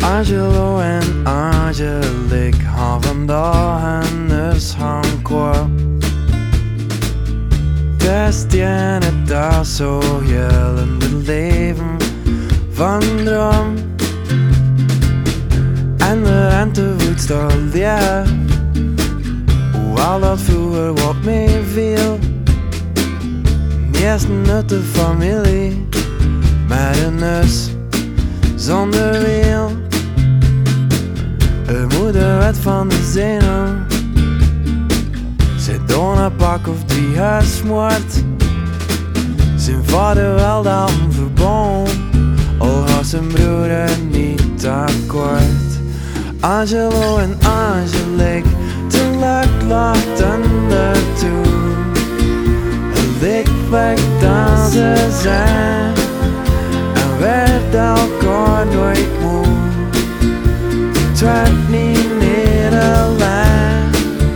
Angelo en Angelique gaan vandaag eens gaan kwa. Het is het daar zo heel in het leven van droom. En de rente voelt stil, ja. Hoewel dat vroeger wat meeviel. Eerst uit de familie, met een neus zonder wiel. Een moeder werd van de zenuw. Ze door een pak of 3 gesmoord. Zijn vader wel dan verbonden, al had zijn broer niet akkoord. Angelo en Angelique, tegelijk lachten ertoe. Ik weg dan ze zijn en werd elkaar nooit moe. Het werd niet meer alleen.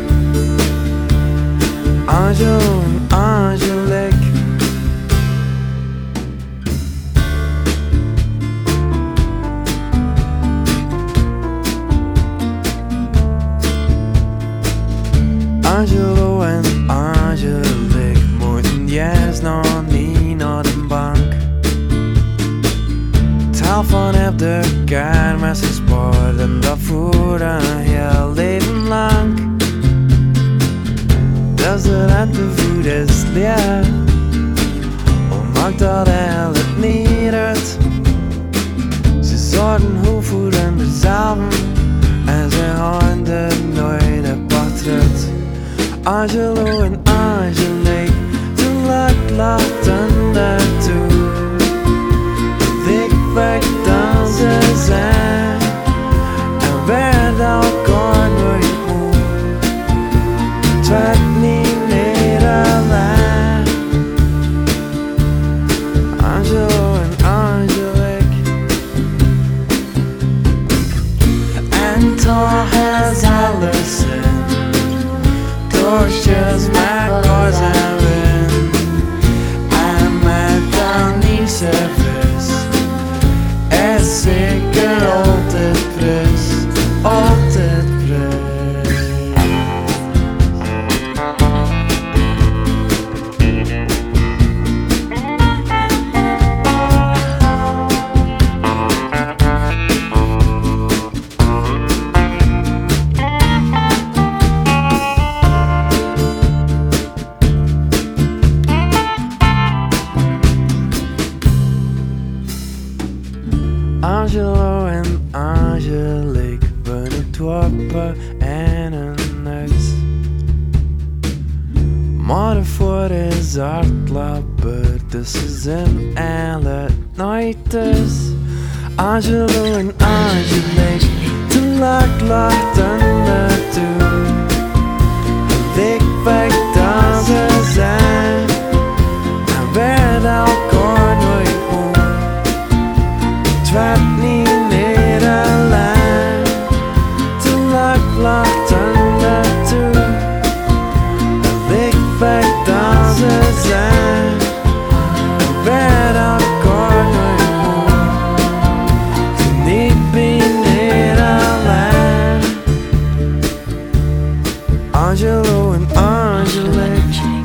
Angelo en Angelique. Angelo en Angelique moeten juist nog niet naar de bank. Taal van heb de kermis gespaard en dat voor een heel leven lang. Dat de rentevoet is leer, al maakt dat eigenlijk niet uit. Ze zorgen goed voor hunzelf en ze gaan er nooit apart uit. Angelo en Angelique, tegelijk lachten ertoe. Ik weg dan ze zijn en werd elkaar nooit moe. Het werd niet meer alleen. Angelo en Angelique. En toch is alles zin. Doortjes met koers en wind. En met dan niet service. Is zeker altijd prijs. Altijd prijs. Angelo en Angelique, binnen dorpen en een huis. Maar ervoor is hardlopen tussen zin en het nooit thuis. Angelo en Angelique, tegelijk lachten ertoe. Ik weg dan ze zijn en werd elkaar nooit moe. Het werd niet meer alleen, tegelijk lachten ertoe. Ik weg dan ze zijn en werd elkaar nooit moe. Toen ik ben meer alleen. Angelo en Angelique.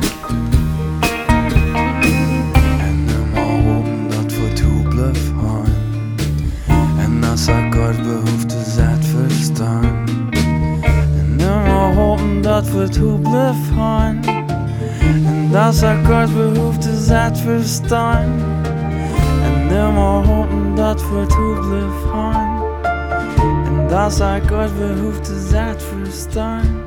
En nu maar hopen dat voor het goed blijft gaan. En als akkoord behoefte zet verstaan. En nu maar hopen dat voor het goed blijft gaan. En als akkoord behoefte zet verstaan. En nu maar hopen dat voor het goed blijft gaan. En als akkoord behoefte zet verstaan.